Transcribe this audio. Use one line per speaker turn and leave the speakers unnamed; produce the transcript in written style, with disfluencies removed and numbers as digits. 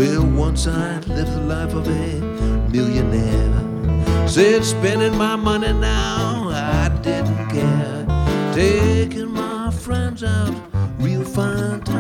Well, once I lived the life of a millionaire. Said spending my money now, I didn't care. Taking my friends out, real fine time.